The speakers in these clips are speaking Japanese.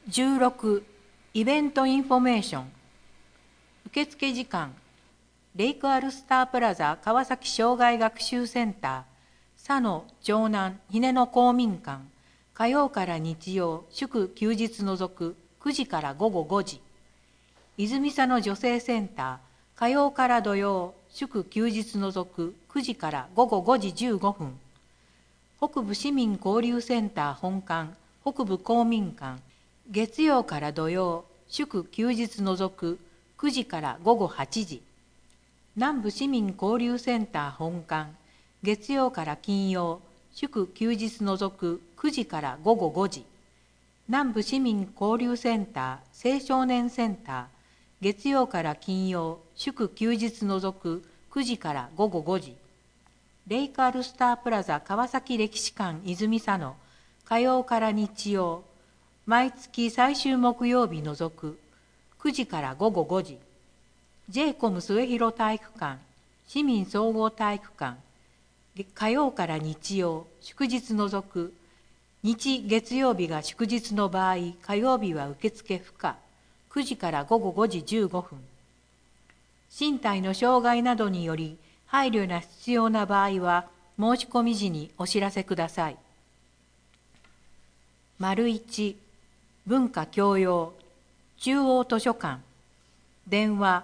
16、イベントインフォメーション。受付時間、レイクアルスタープラザ川崎障害学習センター、佐野城南ひねの公民館、火曜から日曜、祝休日除く9時から午後5時。泉佐野女性センター、火曜から土曜、祝休日除く9時から午後5時15分。北部市民交流センター本館、北部公民館、月曜から土曜、祝休日除く9時から午後8時。南部市民交流センター本館、月曜から金曜、祝休日除く9時から午後5時。南部市民交流センター青少年センター、月曜から金曜、祝休日除く9時から午後5時。レイクアルスタープラザ川崎歴史館泉佐野、火曜から日曜、毎月最終木曜日除く9時から午後5時。j コム末広体育館、市民総合体育館、火曜から日曜、祝日除く、日月曜日が祝日の場合、火曜日は受付不可、9時から午後5時15分。身体の障害などにより、配慮が必要な場合は、申し込み時にお知らせください。1、文化教養、中央図書館、電話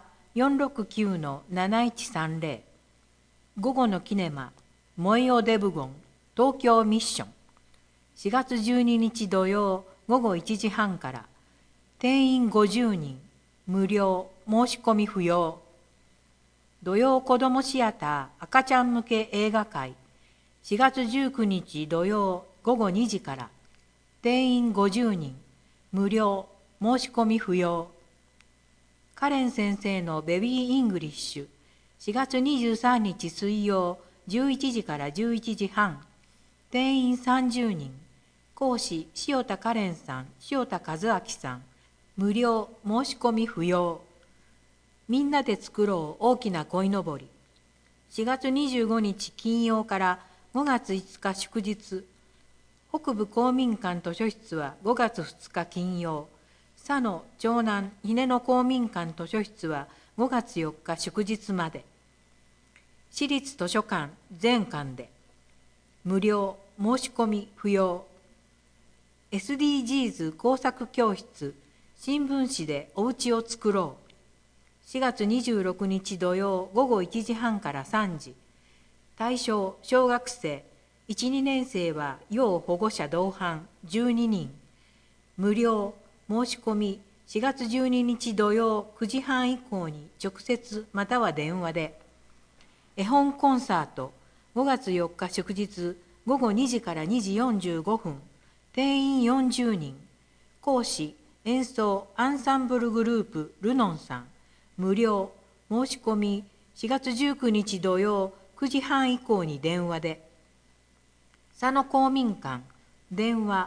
469-7130、午後のキネマ、モエオデブゴン、東京ミッション、4月12日土曜午後1時半から、定員50人、無料、申し込み不要。土曜子どもシアター赤ちゃん向け映画会、4月19日土曜午後2時から、定員50人、無料、申し込み不要。カレン先生のベビーイングリッシュ、4月23日水曜11時から11時半、定員30人、講師塩田カレンさん、塩田和明さん、無料、申し込み不要。みんなで作ろう大きな鯉のぼり。4月25日金曜から5月5日祝日。北部公民館図書室は5月2日金曜。佐野城南ひねの公民館図書室は5月4日祝日まで。市立図書館全館で。無料、申し込み不要。SDGs 工作教室、新聞紙でお家を作ろう。4月26日土曜午後1時半から3時。対象小学生、1、2年生は要保護者同伴12人。無料、申し込み4月12日土曜9時半以降に直接または電話で。絵本コンサート5月4日祝日午後2時から2時45分。定員40人。講師、演奏アンサンブルグループルノンさん。無料、申し込み4月19日土曜9時半以降に電話で。佐野公民館、電話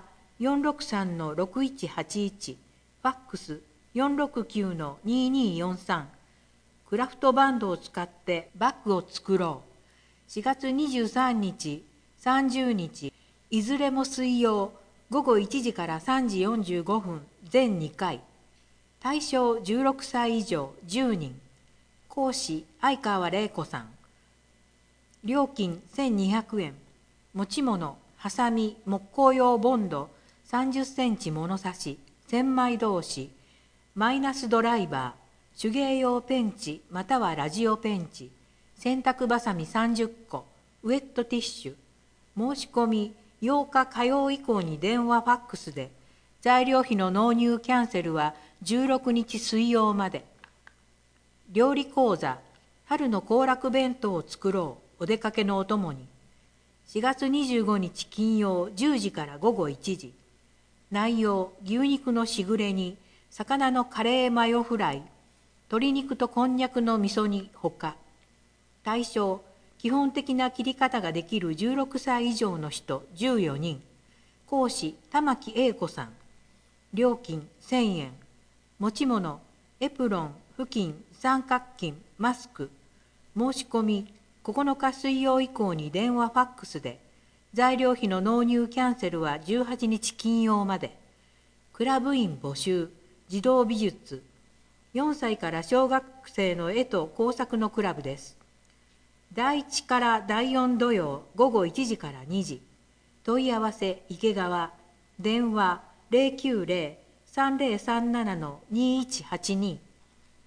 463-6181、ファックス469-2243。クラフトバンドを使ってバッグを作ろう。4月23日、30日、いずれも水曜、午後1時から3時45分、全2回。対象16歳以上10人。講師相川玲子さん。料金1200円。持ち物、ハサミ、木工用ボンド、30センチ物差し、千枚通し、マイナスドライバー、手芸用ペンチまたはラジオペンチ、洗濯ばさみ30個、ウェットティッシュ。申し込み8日火曜以降に電話ファックスで。材料費の納入キャンセルは16日水曜まで。料理講座、春の行楽弁当を作ろう、お出かけのお供に。4月25日金曜10時から午後1時。内容、牛肉のしぐれ煮、魚のカレーマヨフライ、鶏肉とこんにゃくの味噌煮ほか。対象、基本的な切り方ができる16歳以上の人14人。講師、玉木英子さん。料金1000円。持ち物、エプロン、布巾、三角巾、マスク。申し込み、9日水曜以降に電話ファックスで。材料費の納入キャンセルは18日金曜まで。 クラブ員募集、児童美術、4歳から小学生の絵と工作のクラブです。第1から第4土曜午後1時から2時。問い合わせ池川、電話090-3037-2182